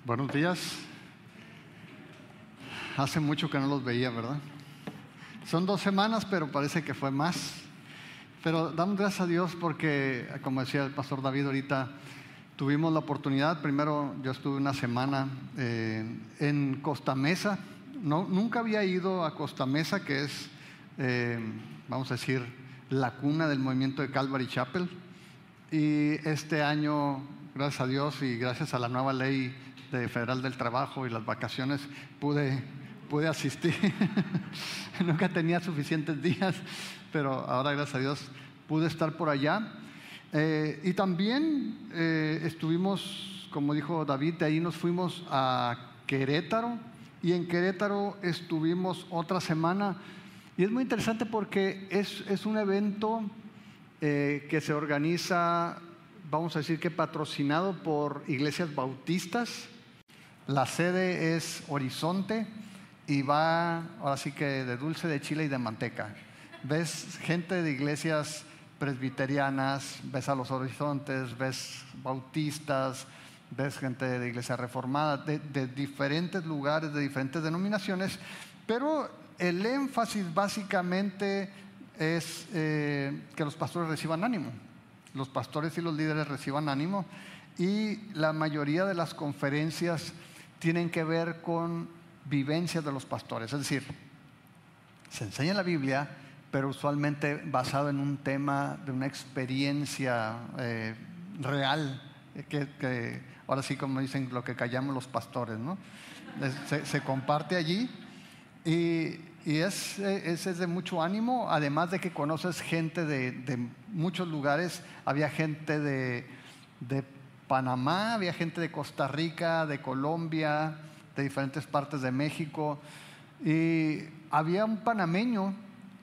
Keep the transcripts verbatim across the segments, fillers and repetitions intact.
Buenos días. Hace mucho que no los veía, ¿verdad? Son dos semanas, pero parece que fue más. Pero damos gracias a Dios porque, como decía el pastor David ahorita, tuvimos la oportunidad. Primero, yo estuve una semana eh, en Costa Mesa. No, nunca había ido a Costa Mesa, que es, eh, vamos a decir, la cuna del movimiento de Calvary Chapel. Y este año, gracias a Dios y gracias a la nueva ley de Federal del Trabajo y las vacaciones, pude, pude asistir. Nunca tenía suficientes días, pero ahora, gracias a Dios, pude estar por allá. Eh, y también eh, estuvimos, como dijo David, de ahí nos fuimos a Querétaro, y en Querétaro estuvimos otra semana. Y es muy interesante porque es, es un evento eh, que se organiza, vamos a decir que patrocinado por iglesias bautistas. La sede es Horizonte y va, ahora sí que de dulce de chile y de manteca. Ves gente de iglesias presbiterianas, ves a los Horizontes, ves bautistas, ves gente de iglesia reformada, de, de diferentes lugares, de diferentes denominaciones, pero el énfasis básicamente es eh, que los pastores reciban ánimo. Los pastores y los líderes reciban ánimo, y la mayoría de las conferencias tienen que ver con vivencias de los pastores. Es decir, se enseña la Biblia, pero usualmente basado en un tema de una experiencia eh, real, que, que ahora sí, como dicen, lo que callamos los pastores, ¿no? Se, se comparte allí, y, y es, es, es de mucho ánimo, además de que conoces gente de, de muchos lugares. Había gente de, de Panamá, había gente de Costa Rica, de Colombia, de diferentes partes de México, y había un panameño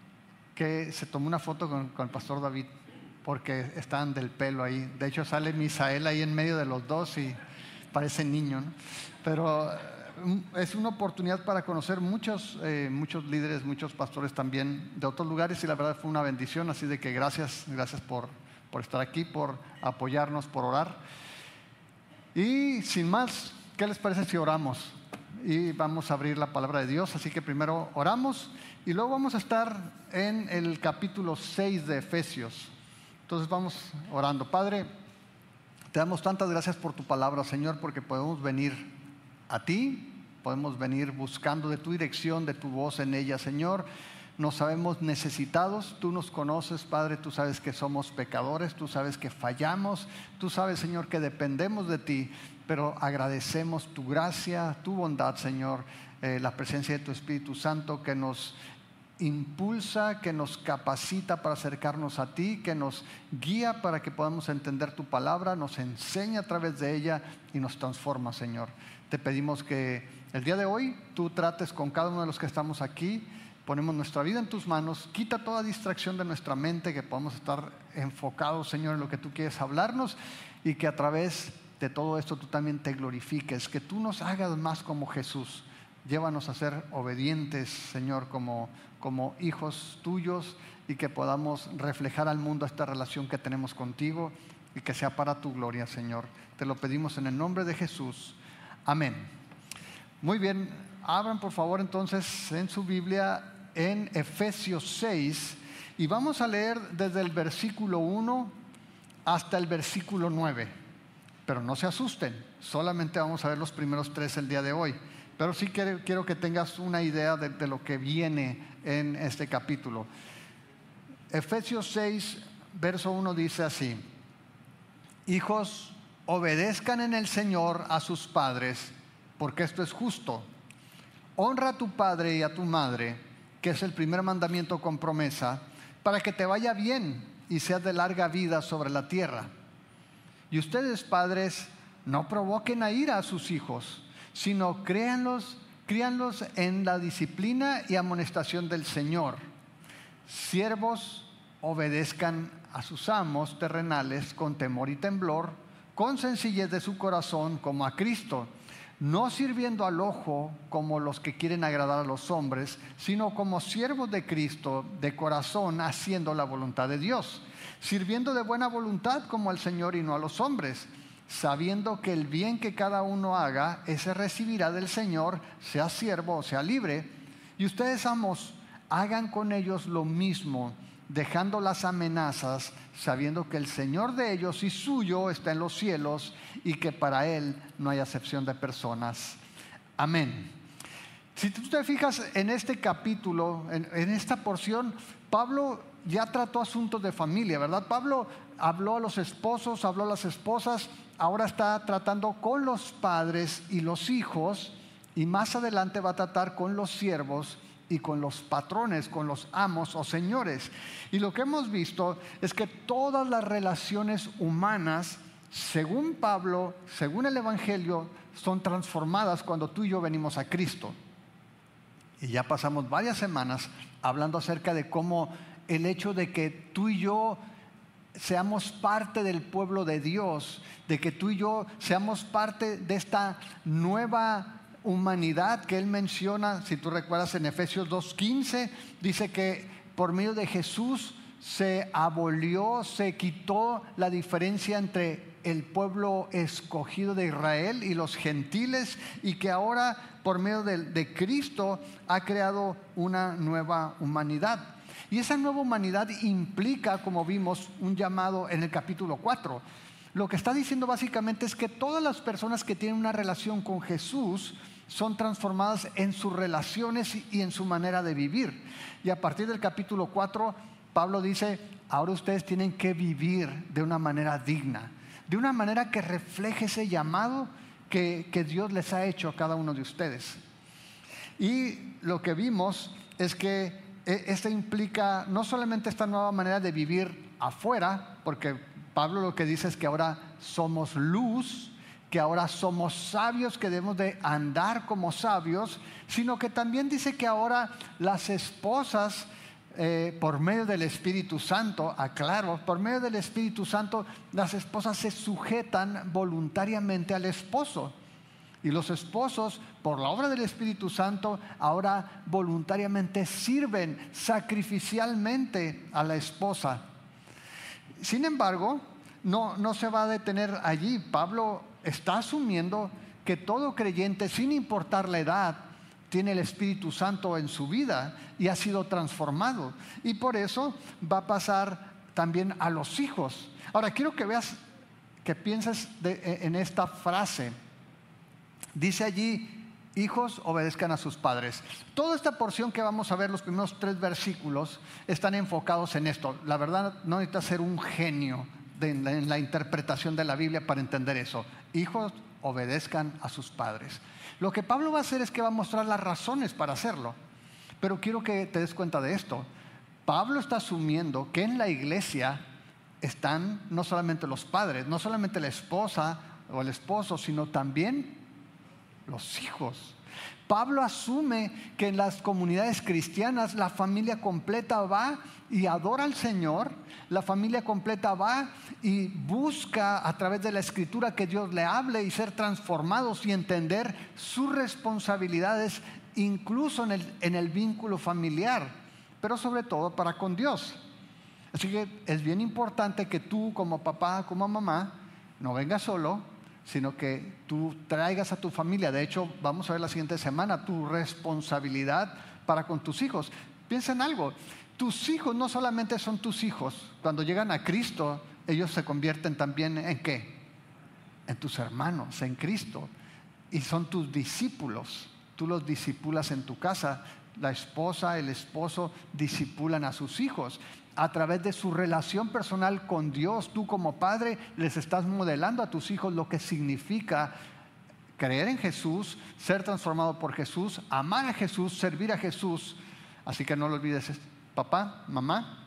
que se tomó una foto con, con el pastor David, porque estaban del pelo ahí. De hecho sale Misael ahí en medio de los dos y parece niño, ¿no? Pero es una oportunidad para conocer muchos, eh, muchos líderes, muchos pastores también de otros lugares, y la verdad fue una bendición. Así de que gracias, gracias por, por estar aquí, por apoyarnos, por orar. Y sin más, ¿qué les parece si oramos? Y vamos a abrir la palabra de Dios. Así que primero oramos y luego vamos a estar en el capítulo seis de Efesios. Entonces vamos orando. Padre, te damos tantas gracias por tu palabra, Señor, porque podemos venir a ti, podemos venir buscando de tu dirección, de tu voz en ella, Señor. Nos sabemos necesitados, tú nos conoces, Padre, tú sabes que somos pecadores, tú sabes que fallamos, tú sabes, Señor, que dependemos de ti, pero agradecemos tu gracia, tu bondad, Señor, eh, la presencia de tu Espíritu Santo que nos impulsa, que nos capacita para acercarnos a ti, que nos guía para que podamos entender tu palabra, nos enseña a través de ella y nos transforma, Señor. Te pedimos que el día de hoy tú trates con cada uno de los que estamos aquí. Ponemos nuestra vida en tus manos, quita toda distracción de nuestra mente, que podamos estar enfocados, Señor, en lo que tú quieres hablarnos, y que a través de todo esto tú también te glorifiques, que tú nos hagas más como Jesús. Llévanos a ser obedientes, Señor, como, como hijos tuyos, y que podamos reflejar al mundo esta relación que tenemos contigo, y que sea para tu gloria, Señor. Te lo pedimos en el nombre de Jesús. Amén. Muy bien, abran por favor entonces en su Biblia en Efesios seis, y vamos a leer desde el versículo uno hasta el versículo nueve. Pero no se asusten, solamente vamos a ver los primeros tres el día de hoy. Pero sí quiero, quiero que tengas una idea de, de lo que viene en este capítulo. Efesios seis, verso uno dice así: hijos, obedezcan en el Señor a sus padres, porque esto es justo. Honra a tu padre y a tu madre, que es el primer mandamiento con promesa, para que te vaya bien y seas de larga vida sobre la tierra. Y ustedes, padres, no provoquen a ira a sus hijos, sino créanlos, críanlos en la disciplina y amonestación del Señor. Siervos, obedezcan a sus amos terrenales con temor y temblor, con sencillez de su corazón como a Cristo, no sirviendo al ojo como los que quieren agradar a los hombres, sino como siervos de Cristo, de corazón, haciendo la voluntad de Dios, sirviendo de buena voluntad como al Señor y no a los hombres, sabiendo que el bien que cada uno haga, ese recibirá del Señor, sea siervo o sea libre. Y ustedes, amos, hagan con ellos lo mismo, dejando las amenazas, sabiendo que el Señor de ellos y suyo está en los cielos y que para Él no hay acepción de personas. Amén. Si tú te fijas en este capítulo, en, en esta porción, Pablo ya trató asuntos de familia, ¿verdad? Pablo habló a los esposos, habló a las esposas, ahora está tratando con los padres y los hijos, y más adelante va a tratar con los siervos y con los patrones, con los amos o señores. Y lo que hemos visto es que todas las relaciones humanas, según Pablo, según el Evangelio, son transformadas cuando tú y yo venimos a Cristo. Y ya pasamos varias semanas hablando acerca de cómo el hecho de que tú y yo seamos parte del pueblo de Dios, de que tú y yo seamos parte de esta nueva humanidad que Él menciona, si tú recuerdas en Efesios dos quince, dice que por medio de Jesús se abolió, se quitó la diferencia entre el pueblo escogido de Israel y los gentiles, y que ahora por medio de, de Cristo ha creado una nueva humanidad. Y esa nueva humanidad implica, como vimos, un llamado en el capítulo cuatro. Lo que está diciendo básicamente es que todas las personas que tienen una relación con Jesús son transformadas en sus relaciones y en su manera de vivir. Y a partir del capítulo cuatro, Pablo dice, ahora ustedes tienen que vivir de una manera digna, de una manera que refleje ese llamado que, que Dios les ha hecho a cada uno de ustedes. Y lo que vimos es que esto implica no solamente esta nueva manera de vivir afuera, porque Pablo lo que dice es que ahora somos luz, que ahora somos sabios, que debemos de andar como sabios, sino que también dice que ahora las esposas, eh, por medio del Espíritu Santo, aclaro, por medio del Espíritu Santo, las esposas se sujetan voluntariamente al esposo. Y los esposos, por la obra del Espíritu Santo, ahora voluntariamente sirven sacrificialmente a la esposa. Sin embargo, no, no se va a detener allí. Pablo está asumiendo que todo creyente, sin importar la edad, tiene el Espíritu Santo en su vida y ha sido transformado. Y por eso va a pasar también a los hijos. Ahora, quiero que veas, que pienses de, en esta frase. Dice allí, hijos, obedezcan a sus padres. Toda esta porción que vamos a ver, los primeros tres versículos, están enfocados en esto. La verdad, no necesitas ser un genio de, en, la, en la interpretación de la Biblia para entender eso. Hijos, obedezcan a sus padres. Lo que Pablo va a hacer es que va a mostrar las razones para hacerlo. Pero quiero que te des cuenta de esto. Pablo está asumiendo que en la iglesia están no solamente los padres, no solamente la esposa o el esposo, sino también los hijos. Pablo asume que en las comunidades cristianas la familia completa va y adora al Señor, la familia completa va y busca a través de la Escritura que Dios le hable y ser transformados y entender sus responsabilidades, incluso en el, en el vínculo familiar, pero sobre todo para con Dios. Así que es bien importante que tú, como papá, como mamá, no vengas solo, sino que tú traigas a tu familia. De hecho, vamos a ver la siguiente semana tu responsabilidad para con tus hijos. Piensa en algo, tus hijos no solamente son tus hijos. Cuando llegan a Cristo, ellos se convierten también en ¿qué? En tus hermanos, en Cristo. Y son tus discípulos. Tú los discipulas en tu casa. La esposa, el esposo discipulan a sus hijos. A través de su relación personal con Dios, tú como padre les estás modelando a tus hijos lo que significa creer en Jesús, ser transformado por Jesús, amar a Jesús, servir a Jesús. Así que no lo olvides, papá, mamá,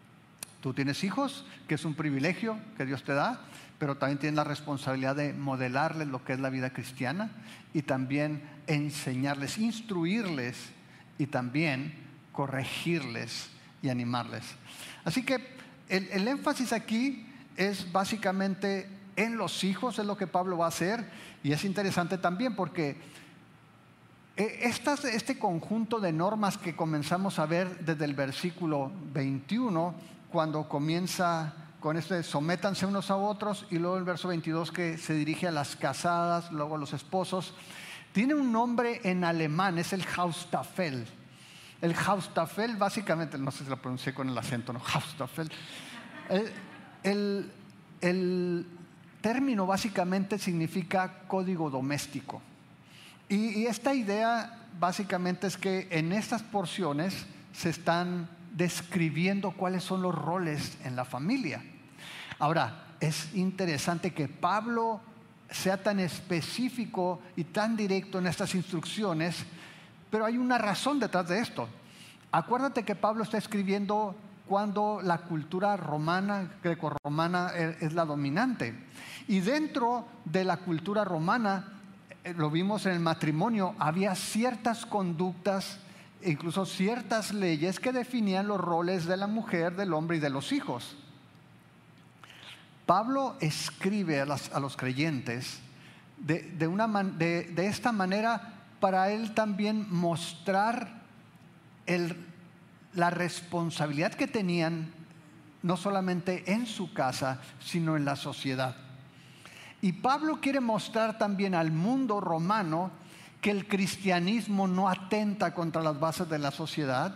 tú tienes hijos, que es un privilegio que Dios te da, pero también tienes la responsabilidad de modelarles lo que es la vida cristiana y también enseñarles, instruirles y también corregirles y animarles. Así que el, el énfasis aquí es básicamente en los hijos, es lo que Pablo va a hacer, y es interesante también porque estas, este conjunto de normas que comenzamos a ver desde el versículo veintiuno, cuando comienza con este sométanse unos a otros, y luego el verso veintidós que se dirige a las casadas, luego a los esposos. Tiene un nombre en alemán, es el Haustafel. El Haustafel básicamente, no sé si lo pronuncié con el acento, ¿no? Haustafel. El, el, el término básicamente significa código doméstico. Y, y esta idea básicamente es que en estas porciones se están describiendo cuáles son los roles en la familia. Ahora, es interesante que Pablo sea tan específico y tan directo en estas instrucciones, pero hay una razón detrás de esto. Acuérdate que Pablo está escribiendo cuando la cultura romana, grecorromana, es la dominante. Y dentro de la cultura romana, lo vimos en el matrimonio, había ciertas conductas, incluso ciertas leyes que definían los roles de la mujer, del hombre y de los hijos. Pablo escribe a, las, a los creyentes de, de, una man, de, de esta manera para él también mostrar el, la responsabilidad que tenían no solamente en su casa, sino en la sociedad. Y Pablo quiere mostrar también al mundo romano que el cristianismo no atenta contra las bases de la sociedad.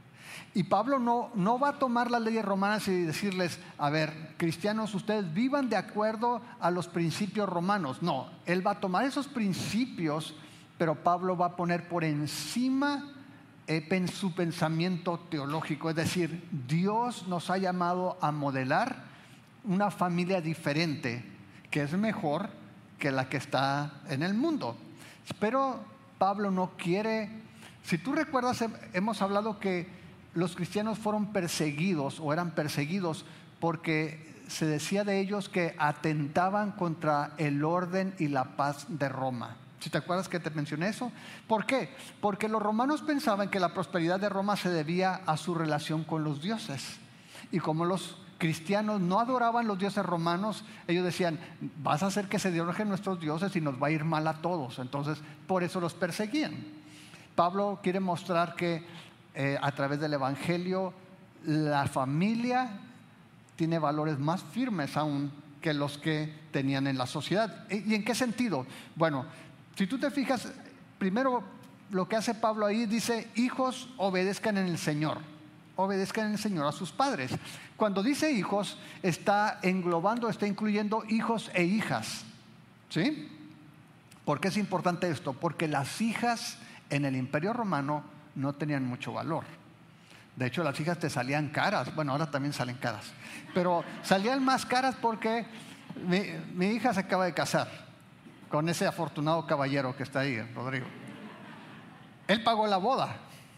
Y Pablo no, no va a tomar las leyes romanas y decirles, a ver, cristianos, ustedes vivan de acuerdo a los principios romanos. No, él va a tomar esos principios, pero Pablo va a poner por encima eh, su pensamiento teológico. Es decir, Dios nos ha llamado a modelar una familia diferente, que es mejor que la que está en el mundo. Pero Pablo no quiere, si tú recuerdas, hemos hablado que los cristianos fueron perseguidos o eran perseguidos porque se decía de ellos que atentaban contra el orden y la paz de Roma. ¿Si te acuerdas que te mencioné eso? ¿Por qué? Porque los romanos pensaban que la prosperidad de Roma se debía a su relación con los dioses. Y como los cristianos no adoraban los dioses romanos, ellos decían, vas a hacer que se adornen nuestros dioses y nos va a ir mal a todos. Entonces, por eso los perseguían. Pablo quiere mostrar que eh, a través del Evangelio la familia tiene valores más firmes aún que los que tenían en la sociedad. ¿Y en qué sentido? Bueno, si tú te fijas, primero lo que hace Pablo ahí dice, hijos, obedezcan en el Señor. Obedezcan en el Señor a sus padres. Cuando dice hijos, está englobando, está incluyendo hijos e hijas. ¿Sí? ¿Por qué es importante esto? Porque las hijas en el Imperio Romano no tenían mucho valor. De hecho, las hijas te salían caras. Bueno, ahora también salen caras. Pero salían más caras porque mi, mi hija se acaba de casar con ese afortunado caballero que está ahí, Rodrigo. Él pagó la boda.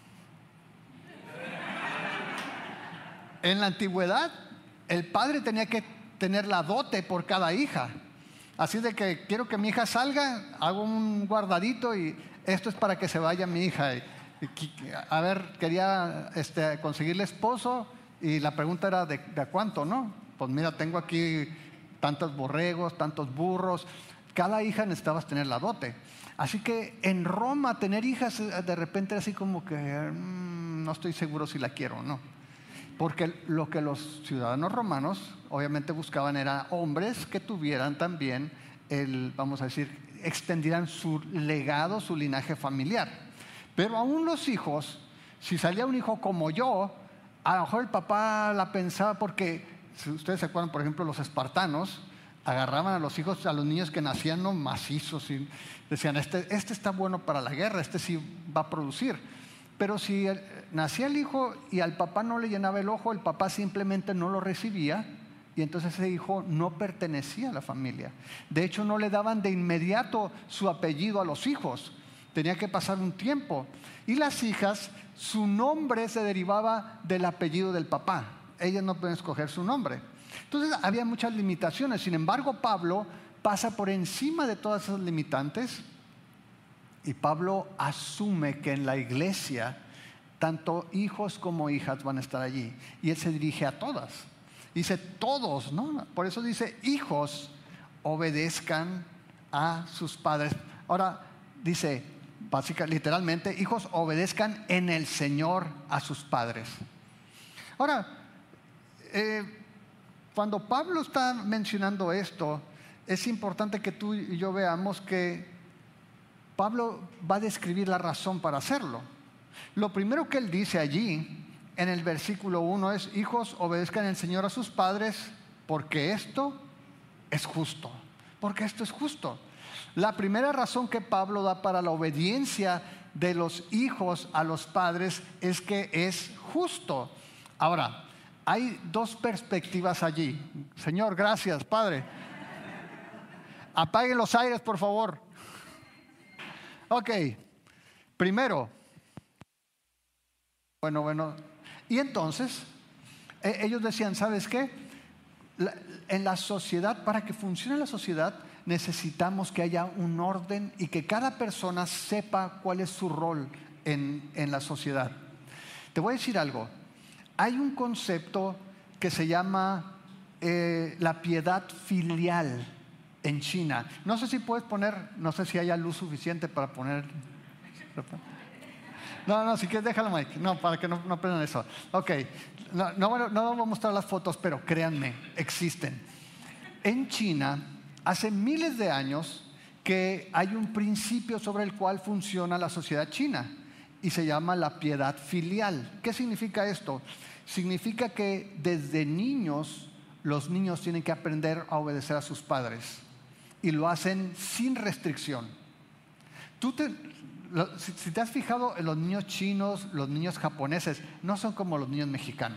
En la antigüedad, el padre tenía que tener la dote por cada hija. Así de que quiero que mi hija salga, hago un guardadito y esto es para que se vaya mi hija. Y, y, a ver, quería este, conseguirle esposo y la pregunta era de, de a cuánto, ¿no? Pues mira, tengo aquí tantos borregos, tantos burros. Cada hija necesitabas tener la dote. Así que en Roma tener hijas de repente así como que mmm, no estoy seguro si la quiero o no. Porque lo que los ciudadanos romanos obviamente buscaban era hombres que tuvieran también el, vamos a decir, extendieran su legado, su linaje familiar. Pero aún los hijos, si salía un hijo como yo, a lo mejor el papá la pensaba porque, si ustedes se acuerdan, por ejemplo, los espartanos agarraban a los hijos, a los niños que nacían no macizos y decían, este, este está bueno para la guerra, este sí va a producir. Pero si el, nacía el hijo y al papá no le llenaba el ojo, el papá simplemente no lo recibía y entonces ese hijo no pertenecía a la familia. De hecho, no le daban de inmediato su apellido a los hijos. Tenía que pasar un tiempo. Y las hijas, su nombre se derivaba del apellido del papá. Ellas no pueden escoger su nombre. Entonces había muchas limitaciones. Sin embargo, Pablo pasa por encima de todas esas limitantes y Pablo asume que en la iglesia tanto hijos como hijas van a estar allí. Y él se dirige a todas. Dice todos, ¿no? Por eso dice, hijos, obedezcan a sus padres. Ahora dice, básicamente, literalmente, hijos, obedezcan en el Señor a sus padres. Ahora, eh, cuando Pablo está mencionando esto, es importante que tú y yo veamos que Pablo va a describir la razón para hacerlo. Lo primero que él dice allí, en el versículo uno, es: hijos, obedezcan al Señor a sus padres, porque esto es justo. Porque esto es justo. La primera razón que Pablo da para la obediencia de los hijos a los padres es que es justo. Ahora, hay dos perspectivas allí. Señor, gracias, Padre. Apaguen los aires, por favor. Ok, primero, bueno, bueno, y entonces eh, ellos decían, ¿sabes qué? La, en la sociedad, para que funcione la sociedad, necesitamos que haya un orden y que cada persona sepa cuál es su rol en, en la sociedad. Te voy a decir algo. Hay un concepto que se llama eh, la piedad filial en China. No sé si puedes poner, no sé si haya luz suficiente para poner. No, no, si quieres déjalo, Mike. No, para que no, no aprendan eso. Ok, no, no, no vamos a mostrar las fotos, pero créanme, existen. En China, hace miles de años que hay un principio sobre el cual funciona la sociedad china y se llama la piedad filial. ¿Qué significa esto? Significa que desde niños, los niños tienen que aprender a obedecer a sus padres y lo hacen sin restricción. Tú te, lo, si, si te has fijado en los niños chinos, los niños japoneses, no son como los niños mexicanos.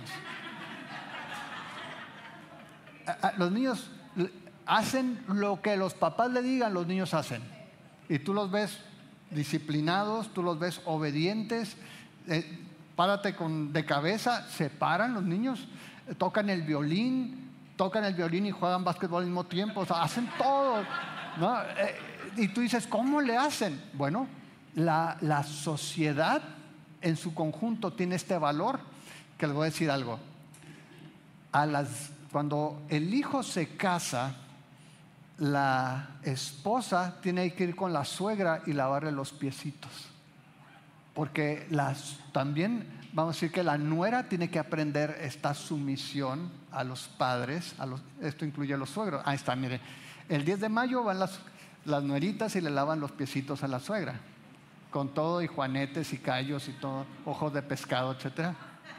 a, a, los niños hacen lo que los papás le digan, los niños hacen. Y tú los ves disciplinados, tú los ves obedientes. Eh, párate con, de cabeza, se paran los niños, eh, tocan el violín, tocan el violín y juegan básquetbol al mismo tiempo, o sea, hacen todo, ¿no? Eh, y tú dices, ¿cómo le hacen? Bueno, la, la sociedad en su conjunto tiene este valor, que les voy a decir algo. A las, cuando el hijo se casa, la esposa tiene que ir con la suegra y lavarle los piecitos. Porque las, también vamos a decir que la nuera tiene que aprender esta sumisión a los padres. A los, esto incluye a los suegros. Ahí está, mire. El diez de mayo van las, las nueritas y le lavan los piecitos a la suegra. Con todo y juanetes y callos y todo, ojos de pescado, etcétera.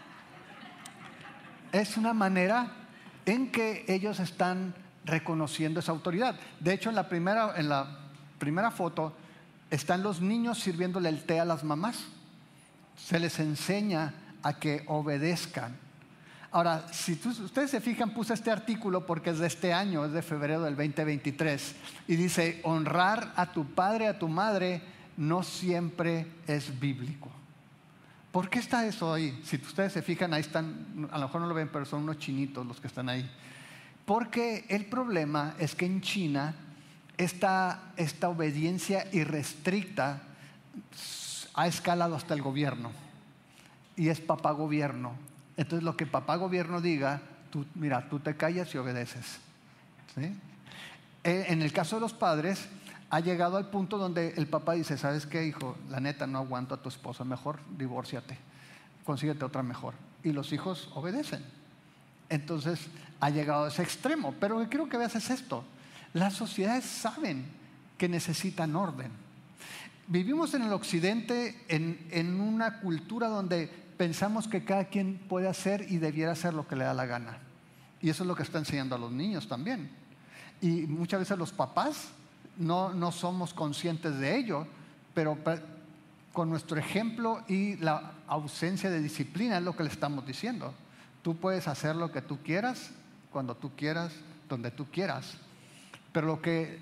Es una manera en que ellos están reconociendo esa autoridad. De hecho, en la primera, en la primera foto están los niños sirviéndole el té a las mamás. Se les enseña a que obedezcan. Ahora, si tú, ustedes se fijan, puse este artículo porque es de este año, es de febrero del veinte veintitrés, y dice, honrar a tu padre, a tu madre, no siempre es bíblico. ¿Por qué está eso ahí? Si ustedes se fijan, ahí están, a lo mejor no lo ven, pero son unos chinitos los que están ahí. Porque el problema es que en China esta, esta obediencia irrestricta ha escalado hasta el gobierno y es papá gobierno. Entonces lo que papá gobierno diga, tú, mira, tú te callas y obedeces, ¿sí? En el caso de los padres, ha llegado al punto donde el papá dice, ¿sabes qué, hijo? La neta, no aguanto a tu esposa, mejor divórciate, consíguete otra mejor. Y los hijos obedecen. Entonces ha llegado a ese extremo. Pero lo que quiero que veas es esto. Las sociedades saben que necesitan orden. Vivimos en el occidente en, en una cultura donde pensamos que cada quien puede hacer y debiera hacer lo que le da la gana. Y eso es lo que está enseñando a los niños también. Y muchas veces los papás no, no somos conscientes de ello, pero con nuestro ejemplo y la ausencia de disciplina es lo que le estamos diciendo. Tú puedes hacer lo que tú quieras, cuando tú quieras, donde tú quieras. Pero lo que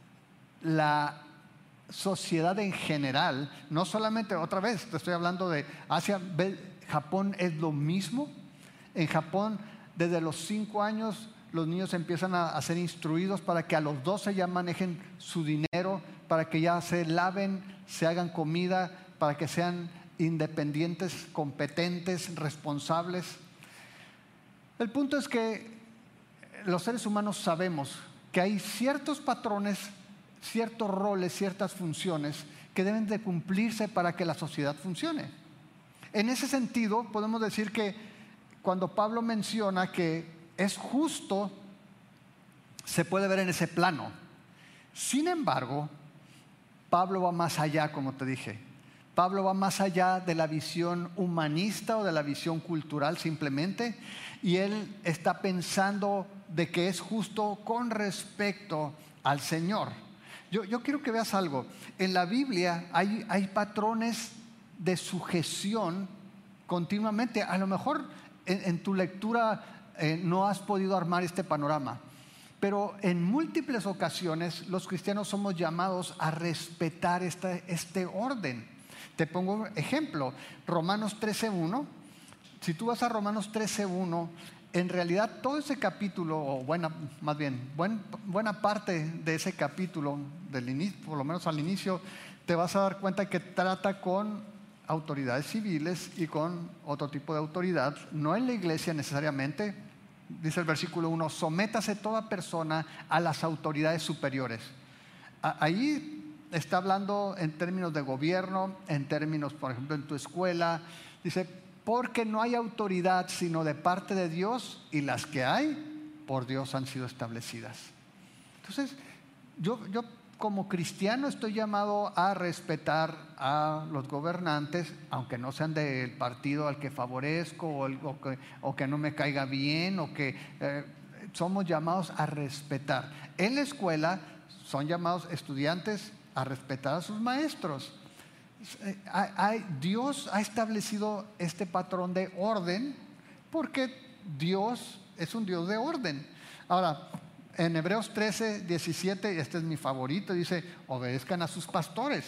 la sociedad en general, no solamente, otra vez, te estoy hablando de Asia, Japón es lo mismo. En Japón, desde los cinco años, los niños empiezan a, a ser instruidos para que a los doce ya manejen su dinero, para que ya se laven, se hagan comida, para que sean independientes, competentes, responsables. El punto es que los seres humanos sabemos que hay ciertos patrones, ciertos roles, ciertas funciones que deben de cumplirse para que la sociedad funcione. En ese sentido, podemos decir que cuando Pablo menciona que es justo, se puede ver en ese plano. Sin embargo, Pablo va más allá, como te dije. Pablo va más allá de la visión humanista o de la visión cultural simplemente, y él está pensando de que es justo con respecto al Señor. Yo, yo quiero que veas algo. En la Biblia hay, hay patrones de sujeción continuamente. A lo mejor en, en tu lectura eh, no has podido armar este panorama, pero en múltiples ocasiones los cristianos somos llamados a respetar este, este orden. Te pongo un ejemplo, Romanos trece uno. Si tú vas a Romanos trece uno, en realidad todo ese capítulo, o buena, más bien, buen, buena parte de ese capítulo, del inicio, por lo menos al inicio, te vas a dar cuenta que trata con autoridades civiles y con otro tipo de autoridad, no en la iglesia necesariamente. Dice el versículo uno, sométase toda persona a las autoridades superiores. Ahí está hablando en términos de gobierno, en términos, por ejemplo, en tu escuela. Dice, porque no hay autoridad sino de parte de Dios, y las que hay, por Dios han sido establecidas. Entonces, yo, yo como cristiano estoy llamado a respetar a los gobernantes, aunque no sean del partido al que favorezco, o, el, o, que, o que no me caiga bien, o que eh, somos llamados a respetar. En la escuela son llamados estudiantes a respetar a sus maestros. Dios ha establecido este patrón de orden porque Dios es un Dios de orden. Ahora, en Hebreos trece, diecisiete, este es mi favorito, dice, obedezcan a sus pastores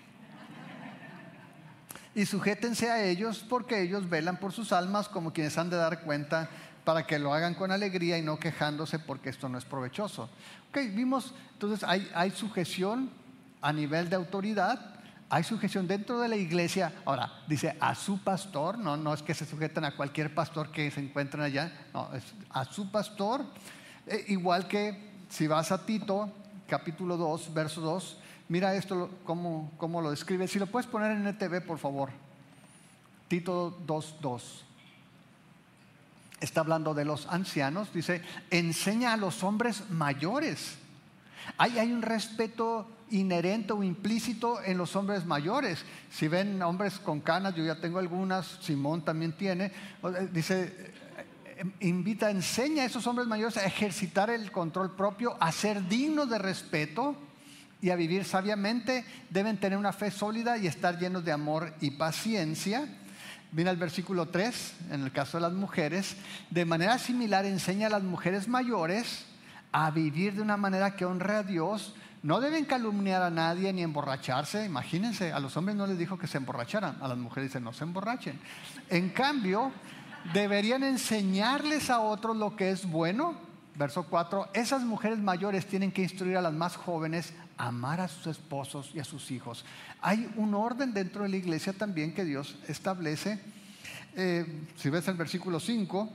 y sujétense a ellos, porque ellos velan por sus almas como quienes han de dar cuenta, para que lo hagan con alegría y no quejándose, porque esto no es provechoso. Ok, vimos, entonces hay, hay sujeción a nivel de autoridad, hay sujeción dentro de la iglesia. Ahora, dice a su pastor, no, no es que se sujeten a cualquier pastor que se encuentren allá, no, es a su pastor. Eh, igual que si vas a Tito, capítulo dos, verso dos, mira esto cómo, cómo lo describe. Si lo puedes poner en N T V, por favor. Tito dos, dos. Está hablando de los ancianos, dice, enseña a los hombres mayores. Hay, hay un respeto inherente o implícito en los hombres mayores. Si ven hombres con canas, yo ya tengo algunas, Simón también tiene, dice, invita, enseña a esos hombres mayores a ejercitar el control propio, a ser dignos de respeto y a vivir sabiamente. Deben tener una fe sólida y estar llenos de amor y paciencia. Mira el versículo tres, en el caso de las mujeres, de manera similar enseña a las mujeres mayores a vivir de una manera que honre a Dios. No deben calumniar a nadie ni emborracharse. Imagínense, a los hombres no les dijo que se emborracharan, a las mujeres dicen no se emborrachen. En cambio, deberían enseñarles a otros lo que es bueno. Verso cuatro, esas mujeres mayores tienen que instruir a las más jóvenes a amar a sus esposos y a sus hijos. Hay un orden dentro de la iglesia también que Dios establece. Eh, si ves el versículo cinco,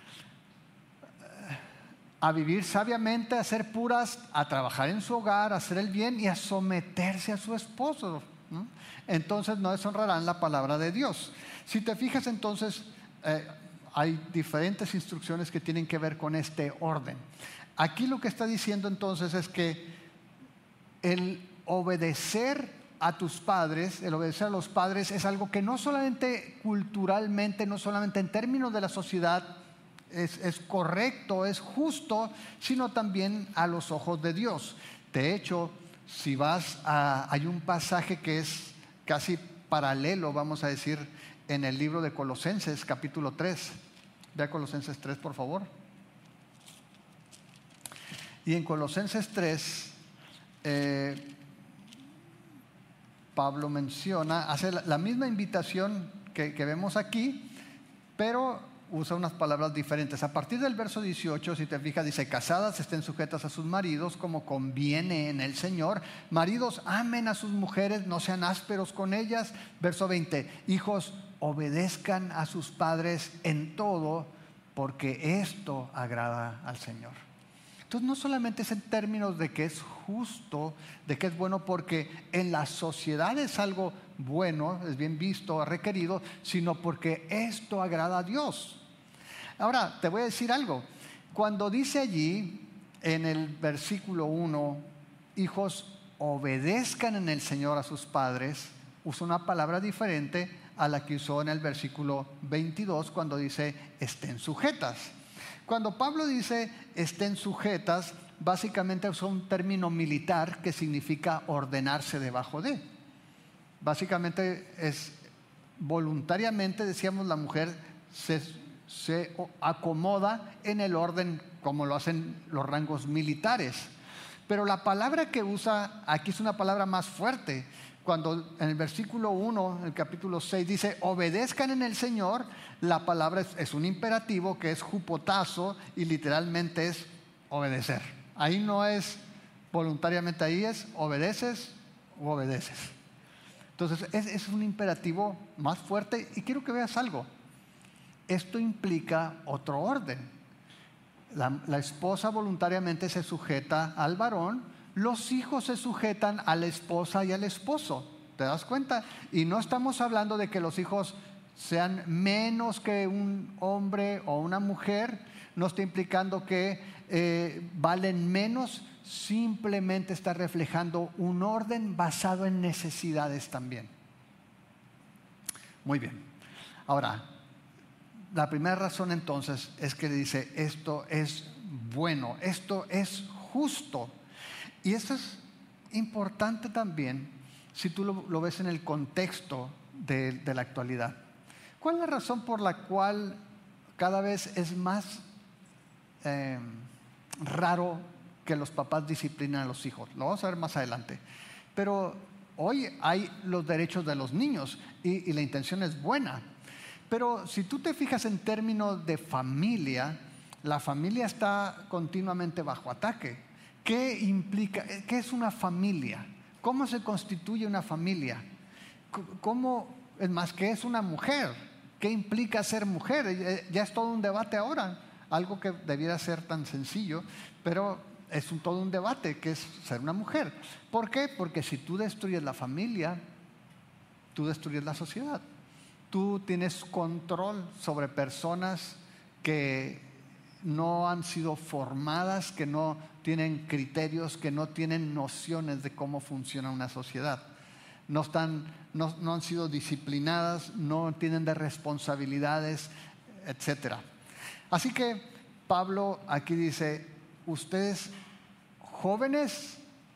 a vivir sabiamente, a ser puras, a trabajar en su hogar, a hacer el bien y a someterse a su esposo, ¿no? Entonces no deshonrarán la palabra de Dios. Si te fijas, entonces eh, hay diferentes instrucciones que tienen que ver con este orden. Aquí lo que está diciendo entonces es que el obedecer a tus padres, el obedecer a los padres es algo que no solamente culturalmente, no solamente en términos de la sociedad es, es correcto, es justo, sino también a los ojos de Dios. De hecho, si vas a, hay un pasaje que es casi paralelo, vamos a decir, en el libro de Colosenses, capítulo tres. Ve a Colosenses tres, por favor. Y en Colosenses tres, eh, Pablo menciona, hace la, la misma invitación que, que vemos aquí, pero usa unas palabras diferentes. A partir del verso dieciocho, si te fijas, dice, casadas estén sujetas a sus maridos como conviene en el Señor. Maridos, amen a sus mujeres, no sean ásperos con ellas. Verso veinte, hijos, obedezcan a sus padres en todo, porque esto agrada al Señor. Entonces no solamente es en términos de que es justo, de que es bueno porque en la sociedad es algo bueno, es bien visto, requerido, sino porque esto agrada a Dios. Ahora, te voy a decir algo. cuando dice allí en el versículo uno, hijos, obedezcan en el Señor a sus padres, usa una palabra diferente a la que usó en el versículo veintidós cuando dice estén sujetas. Cuando Pablo dice estén sujetas, básicamente usa un término militar que significa ordenarse debajo de. Básicamente es voluntariamente, decíamos, la mujer se, se acomoda en el orden como lo hacen los rangos militares. Pero la palabra que usa aquí es una palabra más fuerte. Cuando en el versículo uno, en el capítulo seis, dice obedezcan en el Señor, la palabra es, es un imperativo que es hupotazo y literalmente es obedecer. Ahí no es voluntariamente, ahí es obedeces o obedeces. Entonces es, es un imperativo más fuerte y quiero que veas algo. Esto implica otro orden. La, la esposa voluntariamente se sujeta al varón, los hijos se sujetan a la esposa y al esposo. ¿Te das cuenta? Y no estamos hablando de que los hijos sean menos que un hombre o una mujer, no está implicando que eh, valen menos, simplemente está reflejando un orden basado en necesidades también. Muy bien. Ahora, la primera razón entonces es que dice esto es bueno, esto es justo. Y esto es importante también si tú lo, lo ves en el contexto de, de la actualidad. ¿Cuál es la razón por la cual cada vez es más eh, raro que los papás disciplinen a los hijos? Lo vamos a ver más adelante. Pero hoy hay los derechos de los niños y, y la intención es buena. Pero si tú te fijas en términos de familia, la familia está continuamente bajo ataque. ¿Qué implica? ¿Qué es una familia? ¿Cómo se constituye una familia? ¿Cómo, es más, qué es una mujer? ¿Qué implica ser mujer? Ya es todo un debate ahora, algo que debiera ser tan sencillo, pero es un, todo un debate, que es ser una mujer. ¿Por qué? Porque si tú destruyes la familia, tú destruyes la sociedad. Tú tienes control sobre personas que no han sido formadas, que no tienen criterios, que no tienen nociones de cómo funciona una sociedad. No, están, no, no han sido disciplinadas, no tienen de responsabilidades, etcétera. Así que Pablo aquí dice, ustedes jóvenes,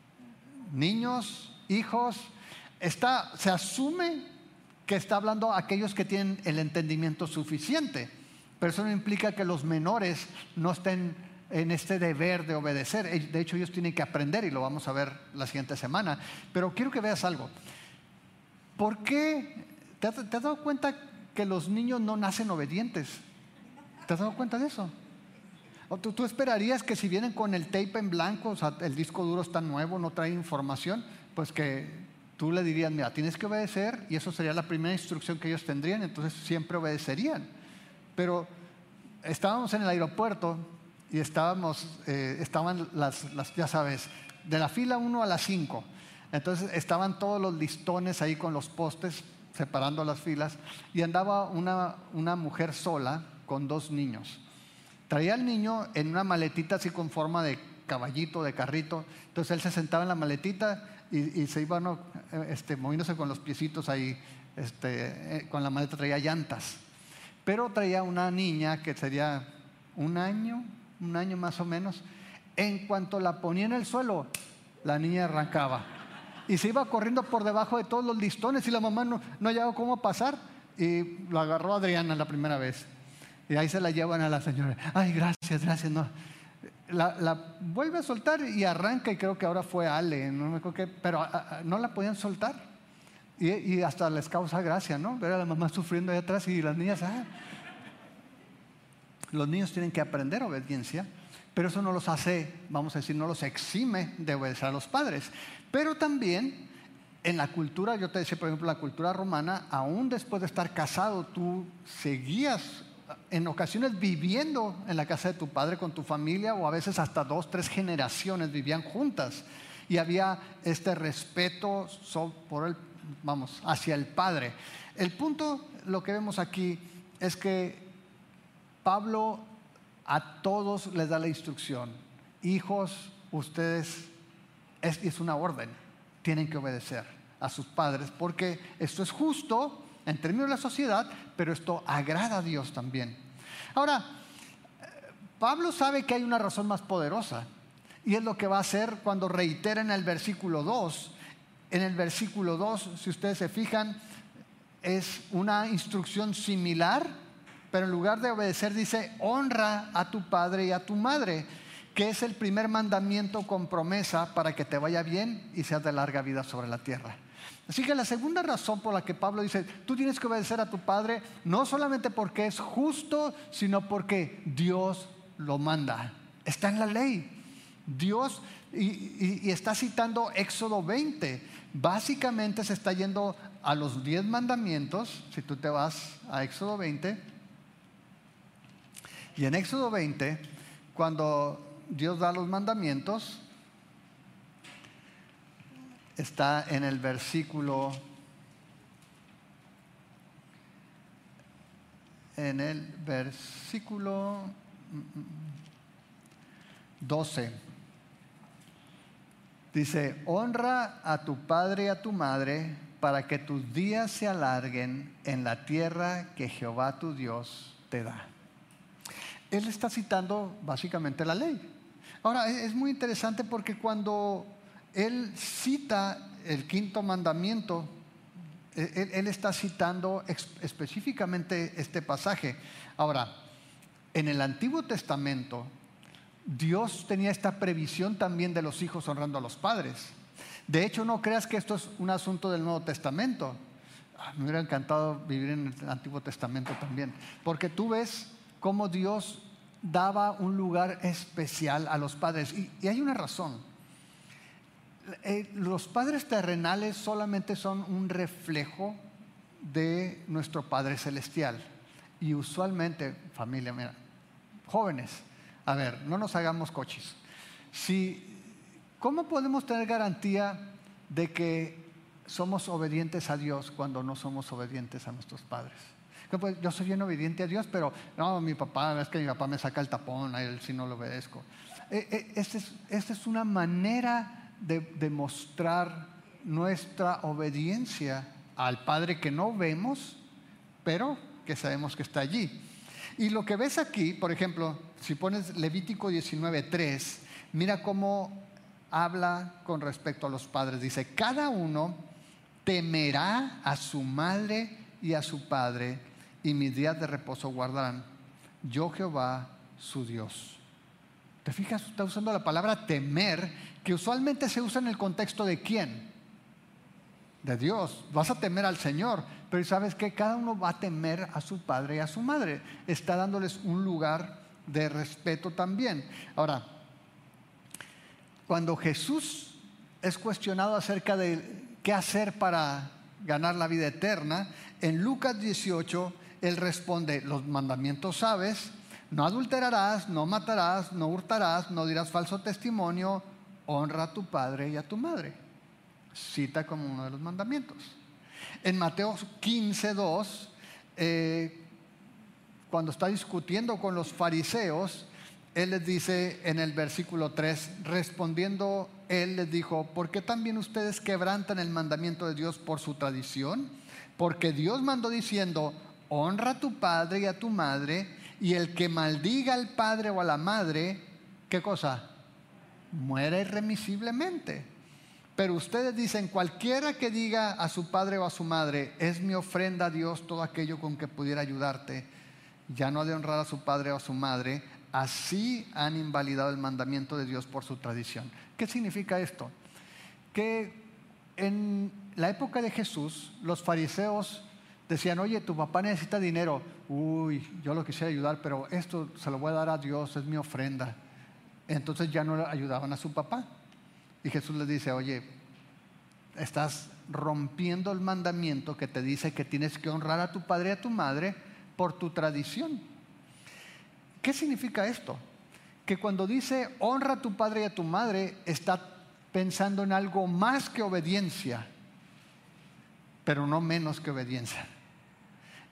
niños, hijos, está, se asume que está hablando a aquellos que tienen el entendimiento suficiente. Pero eso no implica que los menores no estén en este deber de obedecer. De hecho, ellos tienen que aprender y lo vamos a ver la siguiente semana. Pero quiero que veas algo. ¿Por qué? ¿Te has, te has dado cuenta que los niños no nacen obedientes? ¿Te has dado cuenta de eso? ¿O tú, tú esperarías que si vienen con el tape en blanco, o sea, el disco duro está nuevo, no trae información, pues que tú le dirías, mira, tienes que obedecer, y eso sería la primera instrucción que ellos tendrían, entonces siempre obedecerían. Pero estábamos en el aeropuerto y estábamos, eh, estaban las, las, ya sabes, de la fila uno a la cinco. Entonces estaban todos los listones ahí con los postes separando las filas y andaba una, una mujer sola con dos niños. Traía al niño en una maletita así con forma de caballito, de carrito. Entonces él se sentaba en la maletita y, y se iba ¿no? este, moviéndose con los piecitos ahí, este, eh, con la maleta traía llantas. Pero traía una niña que sería un año, un año más o menos. En cuanto la ponía en el suelo, la niña arrancaba. Y se iba corriendo por debajo de todos los listones y la mamá no, no hallaba cómo pasar. Y lo agarró Adriana la primera vez. Y ahí se la llevan a la señora. Ay, gracias, gracias. No. La, la vuelve a soltar y arranca y creo que ahora fue Ale. No me acuerdo qué, pero a, a, no la podían soltar. Y, y hasta les causa gracia, ¿no? Ver a la mamá sufriendo ahí atrás y las niñas, ah. Los niños tienen que aprender obediencia, pero eso no los hace, vamos a decir, no los exime de obedecer a los padres. Pero también en la cultura, yo te decía, por ejemplo, la cultura romana, aún después de estar casado, tú seguías en ocasiones viviendo en la casa de tu padre con tu familia, o a veces hasta dos, tres generaciones vivían juntas. Y había este respeto por el vamos, hacia el Padre. El punto, lo que vemos aquí, es que Pablo a todos les da la instrucción: hijos, ustedes, es, es una orden, tienen que obedecer a sus padres, porque esto es justo en términos de la sociedad, pero esto agrada a Dios también. Ahora, Pablo sabe que hay una razón más poderosa, y es lo que va a hacer cuando reitera en el versículo dos. En el versículo dos, si ustedes se fijan, es una instrucción similar, pero en lugar de obedecer dice: honra a tu padre y a tu madre, que es el primer mandamiento con promesa para que te vaya bien y seas de larga vida sobre la tierra. Así que la segunda razón por la que Pablo dice: tú tienes que obedecer a tu padre, no solamente porque es justo, sino porque Dios lo manda. Está en la ley. Dios, y, y, y está citando Éxodo veinte. Básicamente se está yendo a los diez mandamientos. Si tú te vas a Éxodo veinte, y en Éxodo veinte, cuando Dios da los mandamientos, está en el versículo en el versículo doce. Dice: honra a tu padre y a tu madre para que tus días se alarguen en la tierra que Jehová tu Dios te da. Él está citando básicamente la ley. Ahora, es muy interesante porque cuando él cita el quinto mandamiento, él, él está citando específicamente este pasaje. Ahora, en el Antiguo Testamento, Dios tenía esta previsión también de los hijos honrando a los padres. De hecho, no creas que esto es un asunto del Nuevo Testamento. Me hubiera encantado vivir en el Antiguo Testamento también, porque tú ves cómo Dios daba un lugar especial a los padres. Y, y hay una razón. Eh, los padres terrenales solamente son un reflejo de nuestro Padre Celestial. Y usualmente, familia, mira, jóvenes, a ver, no nos hagamos coches. Si, ¿cómo podemos tener garantía de que somos obedientes a Dios cuando no somos obedientes a nuestros padres? Pues, yo soy bien obediente a Dios, pero no, mi papá, es que mi papá me saca el tapón, a él sí no lo obedezco. Eh, eh, esta es, esta es una manera de, de mostrar nuestra obediencia al Padre que no vemos, pero que sabemos que está allí. Y lo que ves aquí, por ejemplo, si pones Levítico diecinueve tres, mira cómo habla con respecto a los padres. Dice: cada uno temerá a su madre y a su padre, y mis días de reposo guardarán. Yo, Jehová, su Dios. ¿Te fijas? Está usando la palabra temer, que usualmente se usa en el contexto de ¿quién? De Dios. Vas a temer al Señor, pero ¿sabes qué? Cada uno va a temer a su padre y a su madre. Está dándoles un lugar de respeto también. Ahora, cuando Jesús es cuestionado acerca de qué hacer para ganar la vida eterna, en Lucas dieciocho, Él responde: los mandamientos sabes, no adulterarás, no matarás, no hurtarás, no dirás falso testimonio, honra a tu padre y a tu madre. Cita como uno de los mandamientos. En Mateo quince dos, eh, cuando está discutiendo con los fariseos, Él les dice en el versículo tres, respondiendo Él les dijo: ¿por qué también ustedes quebrantan el mandamiento de Dios por su tradición? Porque Dios mandó diciendo: honra a tu padre y a tu madre, y el que maldiga al padre o a la madre, ¿qué cosa? Muere irremisiblemente. Pero ustedes dicen: cualquiera que diga a su padre o a su madre, es mi ofrenda a Dios todo aquello con que pudiera ayudarte, ya no ha de honrar a su padre o a su madre. Así han invalidado el mandamiento de Dios por su tradición. ¿Qué significa esto? Que en la época de Jesús, los fariseos decían: oye, tu papá necesita dinero. Uy, yo lo quisiera ayudar, pero esto se lo voy a dar a Dios, es mi ofrenda. Entonces ya no ayudaban a su papá. Y Jesús les dice: oye, estás rompiendo el mandamiento que te dice que tienes que honrar a tu padre y a tu madre por tu tradición. ¿Qué significa esto? Que cuando dice honra a tu padre y a tu madre, está pensando en algo más que obediencia, pero no menos que obediencia.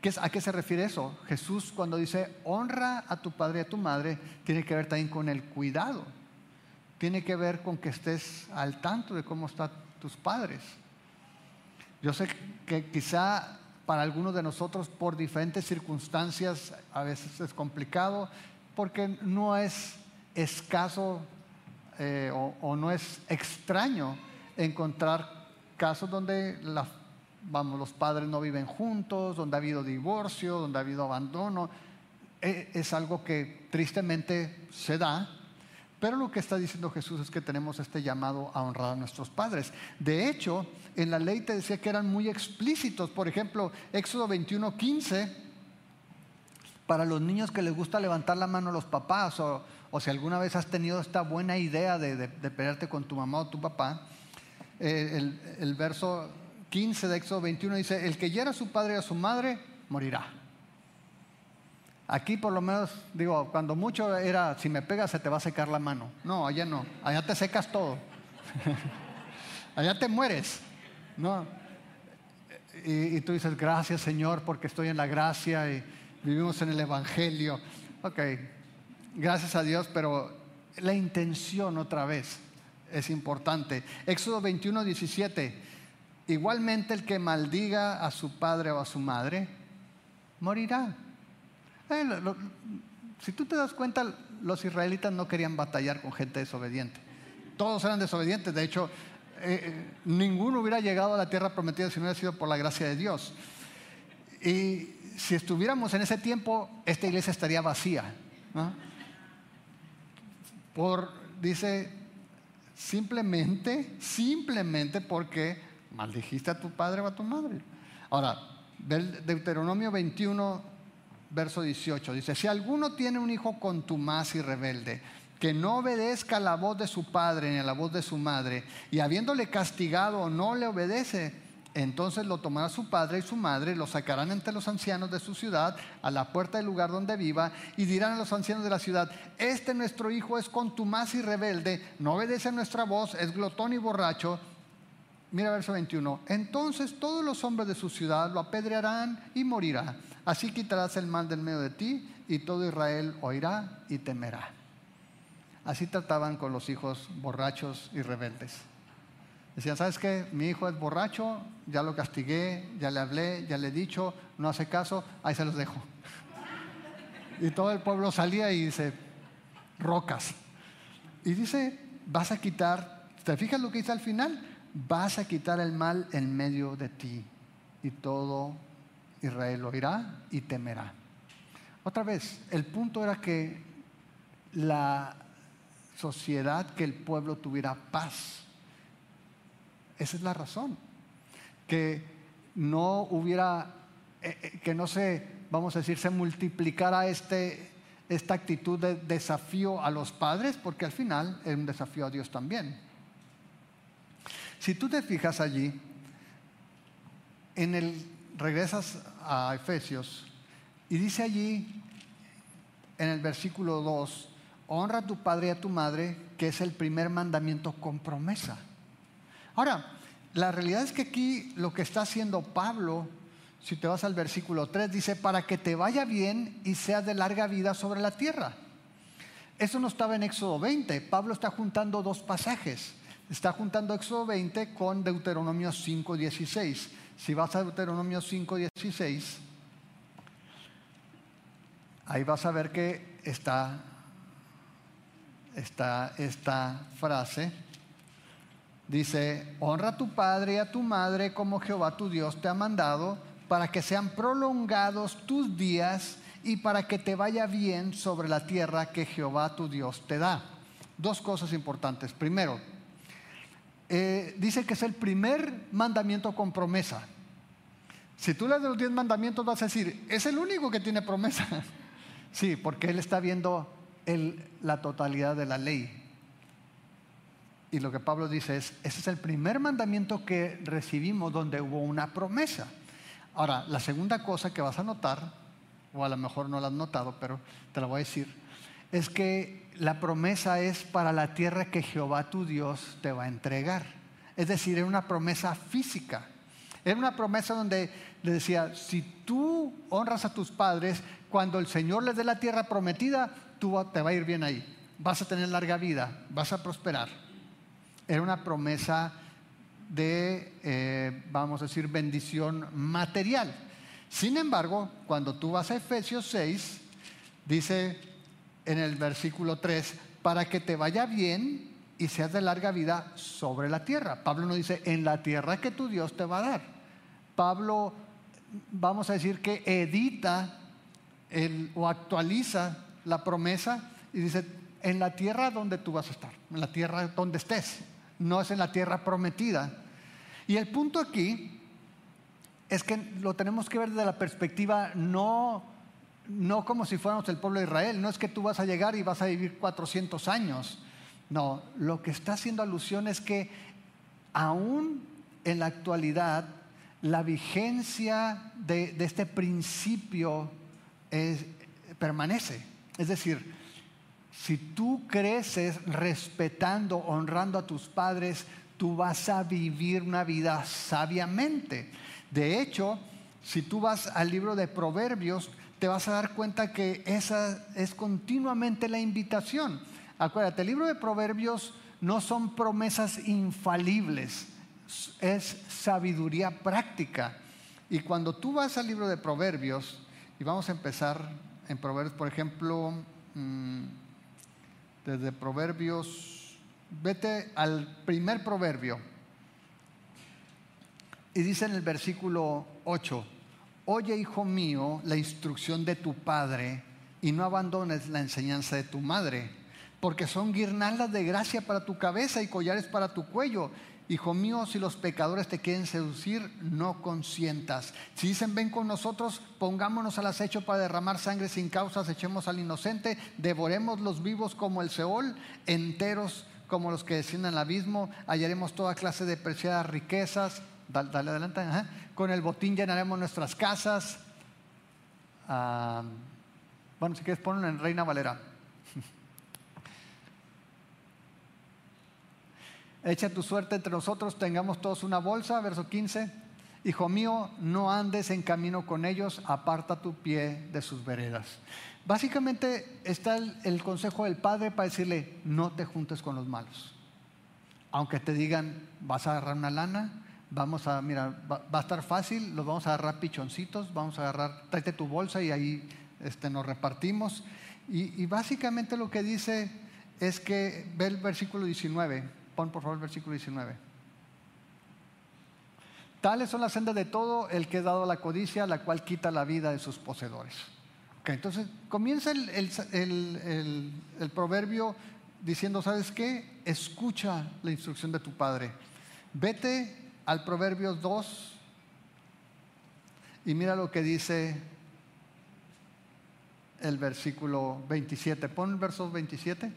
¿Qué es, ¿A qué se refiere eso? Jesús, cuando dice honra a tu padre y a tu madre, tiene que ver también con el cuidado. Tiene que ver con que estés al tanto de cómo están tus padres. Yo sé que quizá para algunos de nosotros, por diferentes circunstancias, a veces es complicado, porque no es escaso eh, o, o no es extraño encontrar casos donde la, vamos, los padres no viven juntos, donde ha habido divorcio, donde ha habido abandono. Eh, es algo que tristemente se da. Pero lo que está diciendo Jesús es que tenemos este llamado a honrar a nuestros padres. De hecho, en la ley te decía que eran muy explícitos. Por ejemplo, Éxodo veintiuno, quince, para los niños que les gusta levantar la mano a los papás, o, o si alguna vez has tenido esta buena idea de, de, de pelearte con tu mamá o tu papá, eh, el, el verso quince de Éxodo veintiuno dice: el que hiera a su padre y a su madre, morirá. Aquí por lo menos, digo, cuando mucho era, si me pegas se te va a secar la mano. No, allá no, allá te secas todo. Allá te mueres, ¿no? Y, y tú dices, gracias Señor porque estoy en la gracia y vivimos en el Evangelio. Ok, gracias a Dios, pero la intención otra vez es importante. Éxodo veintiuno, diecisiete, igualmente el que maldiga a su padre o a su madre, morirá. Eh, lo, lo, si tú te das cuenta, los israelitas no querían batallar con gente desobediente. Todos eran desobedientes. De hecho, eh, ninguno hubiera llegado a la tierra prometida si no hubiera sido por la gracia de Dios. Y si estuviéramos en ese tiempo, esta iglesia estaría vacía, ¿no? Por, dice, simplemente, simplemente porque maldijiste a tu padre o a tu madre. Ahora, Deuteronomio veintiuno, verso dieciocho, dice: si alguno tiene un hijo contumaz y rebelde, que no obedezca a la voz de su padre ni a la voz de su madre, y habiéndole castigado no le obedece, entonces lo tomará su padre y su madre, lo sacarán entre los ancianos de su ciudad, a la puerta del lugar donde viva, y dirán a los ancianos de la ciudad: este nuestro hijo es contumaz y rebelde, no obedece a nuestra voz, es glotón y borracho. Mira verso veintiuno, entonces todos los hombres de su ciudad lo apedrearán y morirá. Así quitarás el mal del medio de ti, y todo Israel oirá y temerá. Así trataban con los hijos borrachos y rebeldes. Decían, ¿sabes qué? Mi hijo es borracho, ya lo castigué, ya le hablé, ya le he dicho, no hace caso, ahí se los dejo. Y todo el pueblo salía y dice, rocas. Y dice, vas a quitar, ¿te fijas lo que dice al final? Vas a quitar el mal en medio de ti, y todo Israel oirá y temerá. Otra vez, el punto era que la sociedad, que el pueblo tuviera paz. Esa es la razón. Que no hubiera, eh, que no se, vamos a decir, se multiplicara este, esta actitud de desafío a los padres, porque al final es un desafío a Dios también. Si tú te fijas allí, en el, regresas a Efesios y dice allí en el versículo dos, honra a tu padre y a tu madre, que es el primer mandamiento con promesa. Ahora, la realidad es que aquí lo que está haciendo Pablo, si te vas al versículo tres, dice, para que te vaya bien y seas de larga vida sobre la tierra. Eso no estaba en Éxodo veinte. Pablo está juntando dos pasajes. Está juntando Éxodo veinte con Deuteronomio cinco, dieciséis. Si vas a Deuteronomio cinco, dieciséis, ahí vas a ver que está, está esta frase. Dice, honra a tu padre y a tu madre como Jehová tu Dios te ha mandado, para que sean prolongados tus días y para que te vaya bien sobre la tierra que Jehová tu Dios te da. Dos cosas importantes. Primero, eh, dice que es el primer mandamiento con promesa. Si tú lees de los diez mandamientos vas a decir, es el único que tiene promesa. Sí, porque él está viendo el, la totalidad de la ley. Y lo que Pablo dice es, ese es el primer mandamiento que recibimos donde hubo una promesa. Ahora, la segunda cosa que vas a notar, o a lo mejor no la has notado, pero te la voy a decir, es que la promesa es para la tierra que Jehová tu Dios te va a entregar. Es decir, es una promesa física. Era una promesa donde le decía, si tú honras a tus padres, cuando el Señor les dé la tierra prometida, tú te va a ir bien ahí. Vas a tener larga vida, vas a prosperar. Era una promesa de, eh, vamos a decir, bendición material. Sin embargo, cuando tú vas a Efesios seis, dice en el versículo tres, para que te vaya bien y seas de larga vida sobre la tierra. Pablo no dice, en la tierra que tu Dios te va a dar. Pablo, vamos a decir que edita el, o actualiza la promesa y dice, en la tierra donde tú vas a estar, en la tierra donde estés, no es en la tierra prometida. Y el punto aquí es que lo tenemos que ver desde la perspectiva no, no como si fuéramos el pueblo de Israel. No es que tú vas a llegar y vas a vivir cuatrocientos años. No, lo que está haciendo alusión es que aún en la actualidad la vigencia de, de este principio es, permanece. Es decir, si tú creces respetando, honrando a tus padres, tú vas a vivir una vida sabiamente. De hecho, si tú vas al libro de Proverbios, te vas a dar cuenta que esa es continuamente la invitación. Acuérdate, el libro de Proverbios no son promesas infalibles, es sabiduría práctica. Y cuando tú vas al libro de Proverbios, y vamos a empezar en Proverbios, por ejemplo, desde Proverbios, vete al primer proverbio. Y dice en el versículo ocho, oye, hijo mío, la instrucción de tu padre y no abandones la enseñanza de tu madre, porque son guirnaldas de gracia para tu cabeza y collares para tu cuello. Hijo mío, si los pecadores te quieren seducir, no consientas. Si dicen, ven con nosotros, pongámonos al acecho para derramar sangre sin causas, echemos al inocente, devoremos los vivos como el Seol, enteros como los que descienden al abismo, hallaremos toda clase de preciadas riquezas. Dale, dale adelante. Ajá. Con el botín llenaremos nuestras casas. Ah, bueno, si quieres ponlo en Reina Valera. Echa tu suerte entre nosotros, tengamos todos una bolsa. Verso quince. Hijo mío, no andes en camino con ellos, aparta tu pie de sus veredas. Básicamente está el, el consejo del padre para decirle, no te juntes con los malos. Aunque te digan, vas a agarrar una lana, vamos a, mira, va, va a estar fácil, los vamos a agarrar pichoncitos, vamos a agarrar, tráete tu bolsa y ahí este, nos repartimos. Y, y básicamente lo que dice es que, ve el versículo diecinueve, pon por favor el versículo diecinueve. Tales son las sendas de todo el que es dado a la codicia, la cual quita la vida de sus poseedores. Okay, entonces comienza el, el, el, el, el proverbio diciendo, ¿sabes qué? Escucha la instrucción de tu padre. Vete al Proverbios dos y mira lo que dice el versículo veintisiete. Pon el verso veintisiete.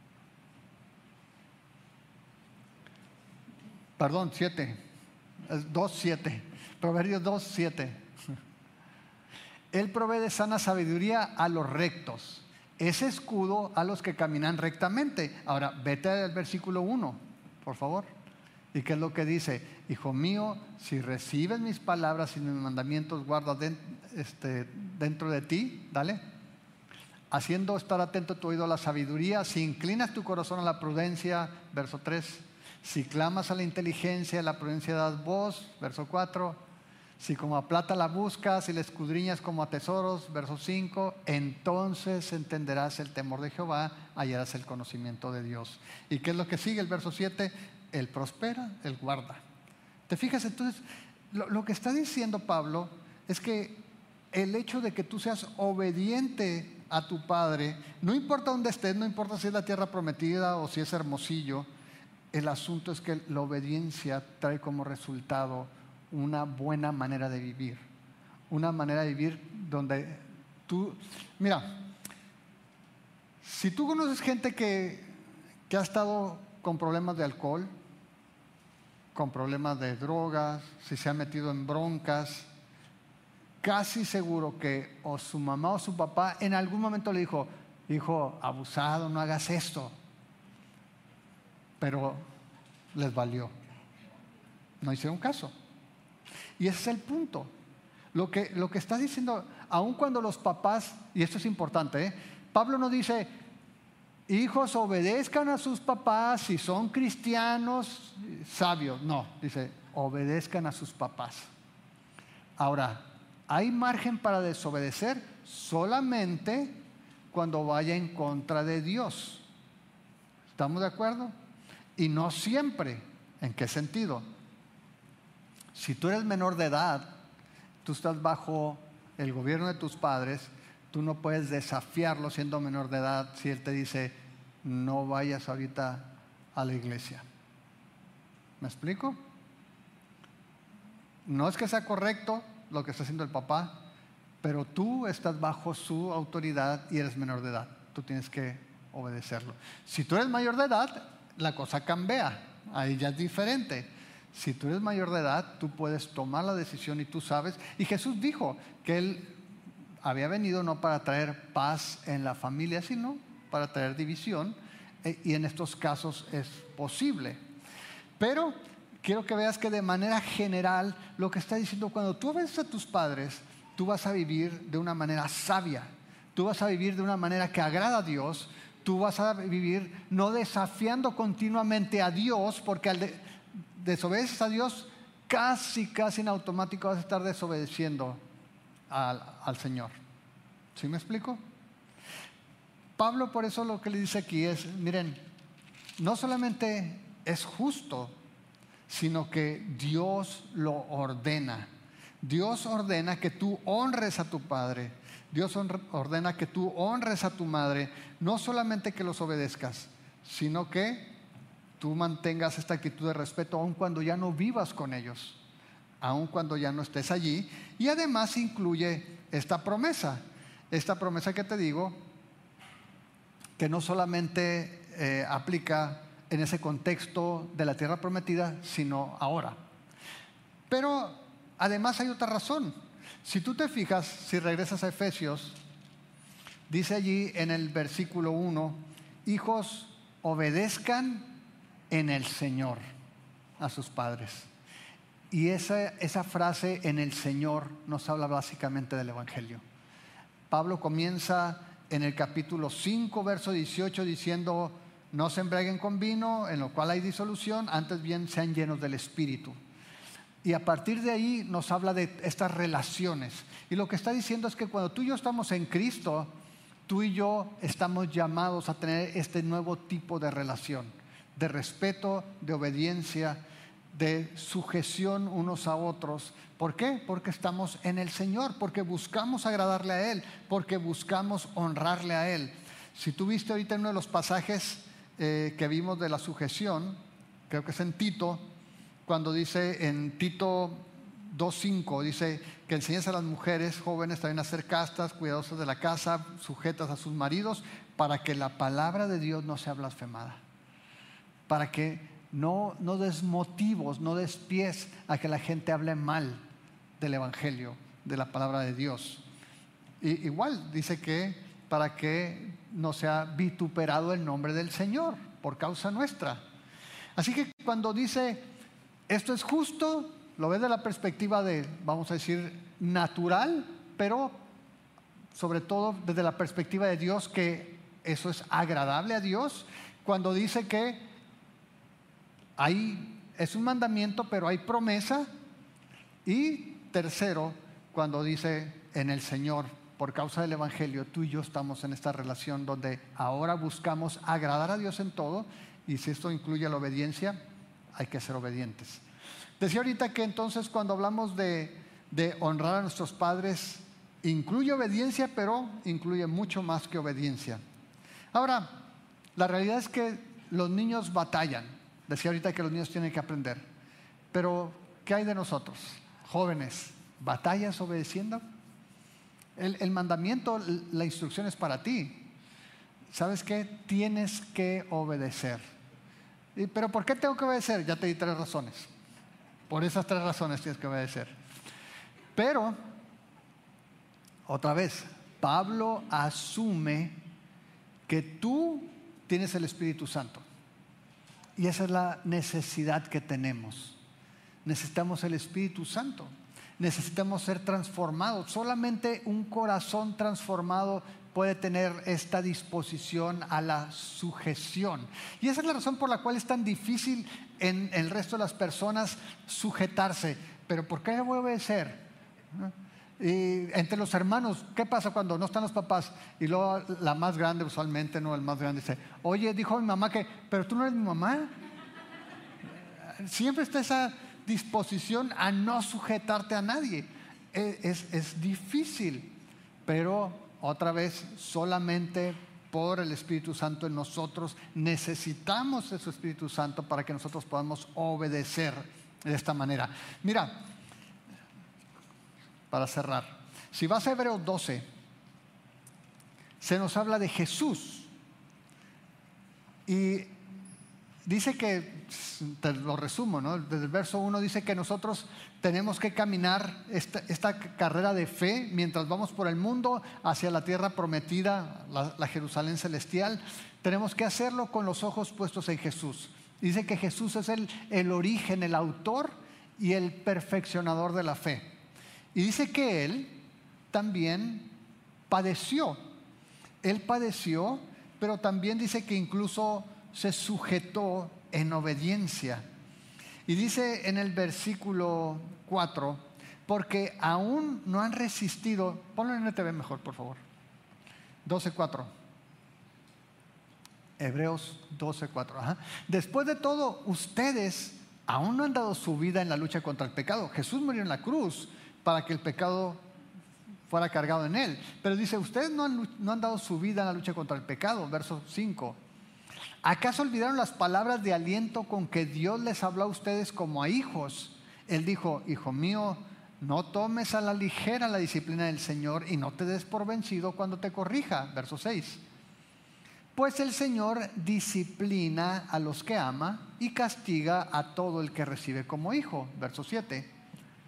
Perdón, siete. dos, siete. Proverbios dos, siete. Él provee de sana sabiduría a los rectos, es escudo a los que caminan rectamente. Ahora, vete al versículo uno, por favor. ¿Y qué es lo que dice? Hijo mío, si recibes mis palabras y mis mandamientos, guarda de, este, dentro de ti, dale. Haciendo estar atento tu oído a la sabiduría, si inclinas tu corazón a la prudencia, verso tres. Si clamas a la inteligencia, a la prudencia das voz, verso cuatro. Si como a plata la buscas y la escudriñas como a tesoros, verso cinco, entonces entenderás el temor de Jehová, hallarás el conocimiento de Dios. ¿Y qué es lo que sigue? El verso siete, Él prospera, Él guarda. ¿Te fijas? Entonces, lo, lo que está diciendo Pablo es que el hecho de que tú seas obediente a tu padre, no importa dónde estés, no importa si es la tierra prometida o si es Hermosillo, el asunto es que la obediencia trae como resultado una buena manera de vivir, una manera de vivir donde tú, mira, si tú conoces gente que, que ha estado con problemas de alcohol, con problemas de drogas, si se ha metido en broncas, casi seguro que o su mamá o su papá en algún momento le dijo, hijo, abusado, no hagas esto, pero les valió, no hicieron caso. Y ese es el punto. Lo que, lo que está diciendo, aun cuando los papás, y esto es importante, ¿eh? Pablo no dice, hijos, obedezcan a sus papás si son cristianos sabios. No, dice, obedezcan a sus papás. Ahora, hay margen para desobedecer solamente cuando vaya en contra de Dios. ¿Estamos de acuerdo? Y no siempre. ¿En qué sentido? Si tú eres menor de edad, tú estás bajo el gobierno de tus padres, tú no puedes desafiarlo siendo menor de edad si él te dice, no vayas ahorita a la iglesia. ¿Me explico? No es que sea correcto lo que está haciendo el papá, pero tú estás bajo su autoridad y eres menor de edad. Tú tienes que obedecerlo. Si tú eres mayor de edad, la cosa cambia. Ahí ya es diferente. Si tú eres mayor de edad, tú puedes tomar la decisión y tú sabes. Y Jesús dijo que Él había venido no para traer paz en la familia, sino para traer división. Y en estos casos es posible. Pero quiero que veas que de manera general lo que está diciendo, cuando tú obedeces a tus padres, tú vas a vivir de una manera sabia. Tú vas a vivir de una manera que agrada a Dios. Tú vas a vivir no desafiando continuamente a Dios, porque al de, desobedeces a Dios, casi, casi en automático vas a estar desobedeciendo al, al Señor. ¿Sí me explico? Pablo por eso lo que le dice aquí es, miren, no solamente es justo, sino que Dios lo ordena. Dios ordena que tú honres a tu padre. Dios ordena que tú honres a tu madre. No solamente que los obedezcas, sino que tú mantengas esta actitud de respeto aun cuando ya no vivas con ellos, aun cuando ya no estés allí. Y además incluye esta promesa, esta promesa que te digo, que no solamente eh, aplica en ese contexto de la tierra prometida, sino ahora. Pero además hay otra razón. Si tú te fijas, si regresas a Efesios, dice allí en el versículo uno, hijos, obedezcan en el Señor a sus padres. Y esa, esa frase en el Señor nos habla básicamente del Evangelio. Pablo comienza en el capítulo cinco, verso dieciocho, diciendo, no se embriaguen con vino, en lo cual hay disolución, antes bien sean llenos del Espíritu. Y a partir de ahí nos habla de estas relaciones. Y lo que está diciendo es que cuando tú y yo estamos en Cristo, tú y yo estamos llamados a tener este nuevo tipo de relación, de respeto, de obediencia, de sujeción unos a otros. ¿Por qué? Porque estamos en el Señor, porque buscamos agradarle a Él, porque buscamos honrarle a Él. Si tú viste ahorita en uno de los pasajes eh, que vimos de la sujeción, creo que es en Tito, cuando dice en Tito dos cinco, dice que enseñes a las mujeres jóvenes también a ser castas, cuidadosas de la casa, sujetas a sus maridos, para que la palabra de Dios no sea blasfemada, para que no, no des motivos, no des pies a que la gente hable mal del Evangelio, de la palabra de Dios. Y, igual dice que para que no sea vituperado el nombre del Señor por causa nuestra. Así que cuando dice esto es justo, lo ves de la perspectiva de, vamos a decir, natural, pero sobre todo desde la perspectiva de Dios, que eso es agradable a Dios. Cuando dice que hay, es un mandamiento, pero hay promesa. Y tercero, cuando dice en el Señor, por causa del Evangelio, tú y yo estamos en esta relación donde ahora buscamos agradar a Dios en todo, y si esto incluye la obediencia, hay que ser obedientes. Decía ahorita que entonces cuando hablamos de, de honrar a nuestros padres, incluye obediencia, pero incluye mucho más que obediencia. Ahora, la realidad es que los niños batallan. Decía ahorita que los niños tienen que aprender. Pero, ¿qué hay de nosotros, jóvenes? ¿Batallas obedeciendo? El, el mandamiento, la instrucción es para ti. ¿Sabes qué? Tienes que obedecer. ¿Pero por qué tengo que obedecer? Ya te di tres razones. Por esas tres razones tienes que obedecer. Pero, otra vez, Pablo asume que tú tienes el Espíritu Santo. Y esa es la necesidad que tenemos. Necesitamos el Espíritu Santo. necesitamos ser transformados. Solamente un corazón transformado puede tener esta disposición a la sujeción. Y esa es la razón por la cual es tan difícil en el resto de las personas sujetarse. ¿Pero por qué le voy a obedecer? ¿No? Y entre los hermanos, ¿qué pasa cuando no están los papás? Y luego la más grande, usualmente, no, el más grande dice, oye, dijo mi mamá que, pero tú no eres mi mamá. Siempre está esa disposición a no sujetarte a nadie. Es, es, es difícil, pero otra vez, solamente por el Espíritu Santo en nosotros. Necesitamos ese Espíritu Santo para que nosotros podamos obedecer de esta manera. Mira, para cerrar, si vas a Hebreos doce, se nos habla de Jesús y dice que, te lo resumo, ¿no? Desde el verso uno dice que nosotros tenemos que caminar esta, esta carrera de fe mientras vamos por el mundo hacia la tierra prometida, la, la Jerusalén celestial. Tenemos que hacerlo con los ojos puestos en Jesús. Dice que Jesús es el, el origen, el autor y el perfeccionador de la fe. Y dice que Él también padeció. Él padeció, pero también dice que incluso se sujetó en obediencia. Y dice en el versículo cuatro, porque aún no han resistido, ponlo en N T V mejor, por favor. doce cuatro. Hebreos doce cuatro. Ajá. Después de todo, ustedes aún no han dado su vida en la lucha contra el pecado. Jesús murió en la cruz para que el pecado fuera cargado en Él. Pero dice, ustedes no han, no han dado su vida en la lucha contra el pecado. Verso cinco. ¿Acaso olvidaron las palabras de aliento con que Dios les habló a ustedes como a hijos? Él dijo, hijo mío, no tomes a la ligera la disciplina del Señor y no te des por vencido cuando te corrija. Verso seis. Pues el Señor disciplina a los que ama y castiga a todo el que recibe como hijo. Verso siete.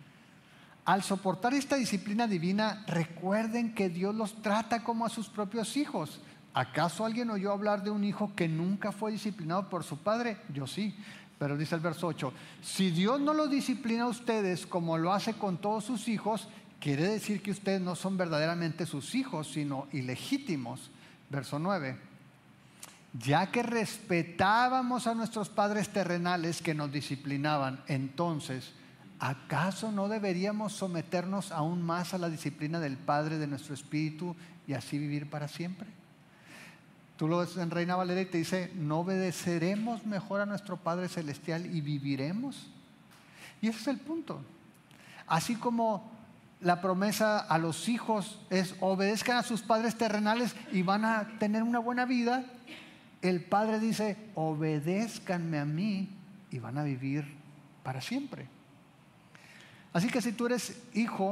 Al soportar esta disciplina divina, recuerden que Dios los trata como a sus propios hijos. ¿Acaso alguien oyó hablar de un hijo que nunca fue disciplinado por su padre? Yo sí. Pero dice el verso ocho, si Dios no los disciplina a ustedes como lo hace con todos sus hijos, quiere decir que ustedes no son verdaderamente sus hijos, sino ilegítimos. Verso nueve. Ya que respetábamos a nuestros padres terrenales que nos disciplinaban, entonces, ¿acaso no deberíamos someternos aún más a la disciplina del Padre de nuestro espíritu y así vivir para siempre? Tú lo ves en Reina Valera y te dice, ¿no obedeceremos mejor a nuestro Padre Celestial y viviremos? Y ese es el punto. Así como la promesa a los hijos es obedezcan a sus padres terrenales y van a tener una buena vida, el Padre dice, obedézcanme a mí y van a vivir para siempre. Así que si tú eres hijo,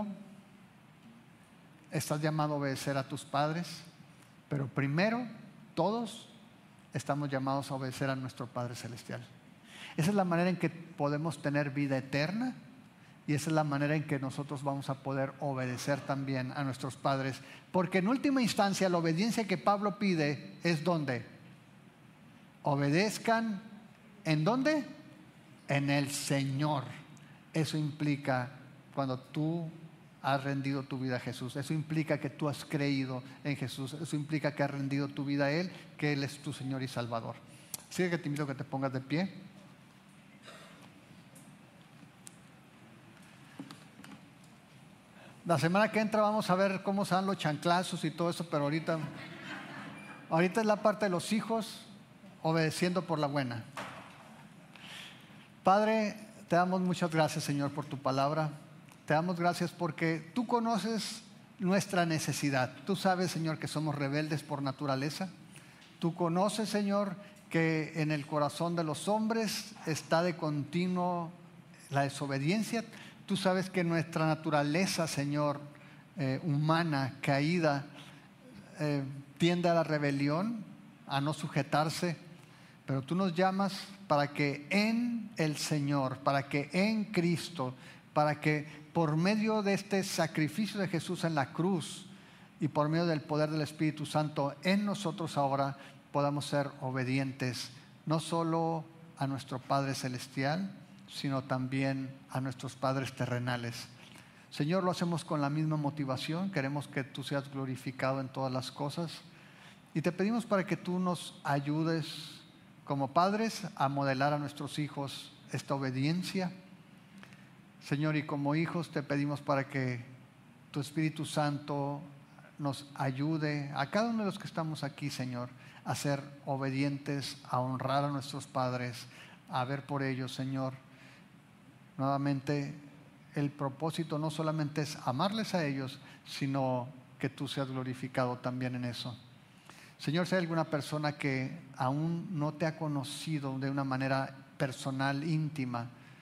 estás llamado a obedecer a tus padres, pero primero todos estamos llamados a obedecer a nuestro Padre Celestial. Esa es la manera en que podemos tener vida eterna y esa es la manera en que nosotros vamos a poder obedecer también a nuestros padres. Porque en última instancia la obediencia que Pablo pide es ¿dónde? Obedezcan, ¿en dónde? En el Señor. Eso implica cuando tú has rendido tu vida a Jesús. Eso implica que tú has creído en Jesús. Eso implica que has rendido tu vida a Él, que Él es tu Señor y Salvador. Así que te invito a que te pongas de pie. La semana que entra vamos a ver cómo se dan los chanclazos y todo eso, pero ahorita, ahorita es la parte de los hijos obedeciendo por la buena. Padre, te damos muchas gracias, Señor, por tu palabra. Te damos gracias porque tú conoces nuestra necesidad. Tú sabes, Señor, que somos rebeldes por naturaleza. Tú conoces, Señor, que en el corazón de los hombres está de continuo la desobediencia. Tú sabes que nuestra naturaleza, Señor, eh, humana, caída, eh, tiende a la rebelión, a no sujetarse. Pero tú nos llamas para que en el Señor, para que en Cristo, para que por medio de este sacrificio de Jesús en la cruz y por medio del poder del Espíritu Santo en nosotros ahora podamos ser obedientes, no solo a nuestro Padre Celestial, sino también a nuestros padres terrenales. Señor, lo hacemos con la misma motivación, queremos que tú seas glorificado en todas las cosas. Y te pedimos para que tú nos ayudes como padres a modelar a nuestros hijos esta obediencia. Señor, y como hijos te pedimos para que tu Espíritu Santo nos ayude a cada uno de los que estamos aquí, Señor, a ser obedientes, a honrar a nuestros padres, a ver por ellos, Señor. Nuevamente, el propósito no solamente es amarles a ellos, sino que tú seas glorificado también en eso. Señor, si hay alguna persona que aún no te ha conocido de una manera personal, íntima,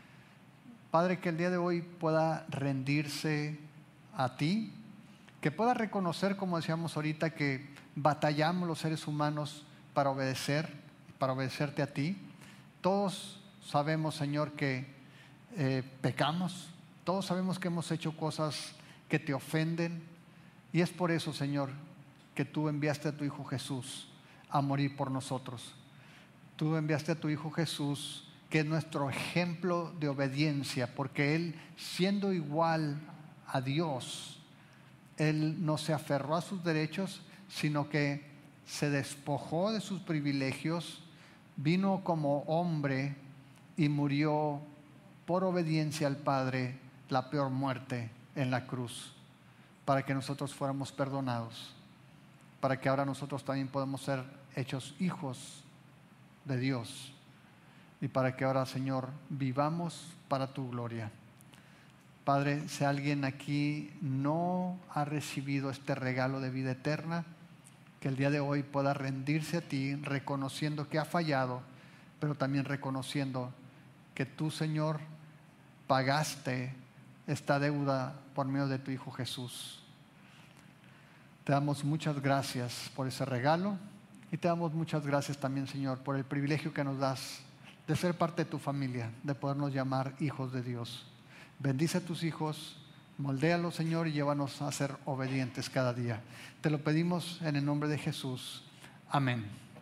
Padre, que el día de hoy pueda rendirse a ti, que pueda reconocer, como decíamos ahorita, que batallamos los seres humanos para obedecer, para obedecerte a ti. Todos sabemos, Señor, que eh, pecamos, todos sabemos que hemos hecho cosas que te ofenden, y es por eso, Señor, que tú enviaste a tu Hijo Jesús a morir por nosotros. Tú enviaste a tu Hijo Jesús, que es nuestro ejemplo de obediencia, porque Él, siendo igual a Dios, Él no se aferró a sus derechos, sino que se despojó de sus privilegios, vino como hombre y murió por obediencia al Padre la peor muerte en la cruz, para que nosotros fuéramos perdonados, para que ahora nosotros también podamos ser hechos hijos de Dios, y para que ahora, Señor, vivamos para tu gloria. Padre, si alguien aquí no ha recibido este regalo de vida eterna, que el día de hoy pueda rendirse a ti, reconociendo que ha fallado, pero también reconociendo que tú, Señor, pagaste esta deuda por medio de tu Hijo Jesús. Te damos muchas gracias por ese regalo, y te damos muchas gracias también, Señor, por el privilegio que nos das de ser parte de tu familia, de podernos llamar hijos de Dios. Bendice a tus hijos, moldéalos, Señor, y llévanos a ser obedientes cada día. Te lo pedimos en el nombre de Jesús. Amén.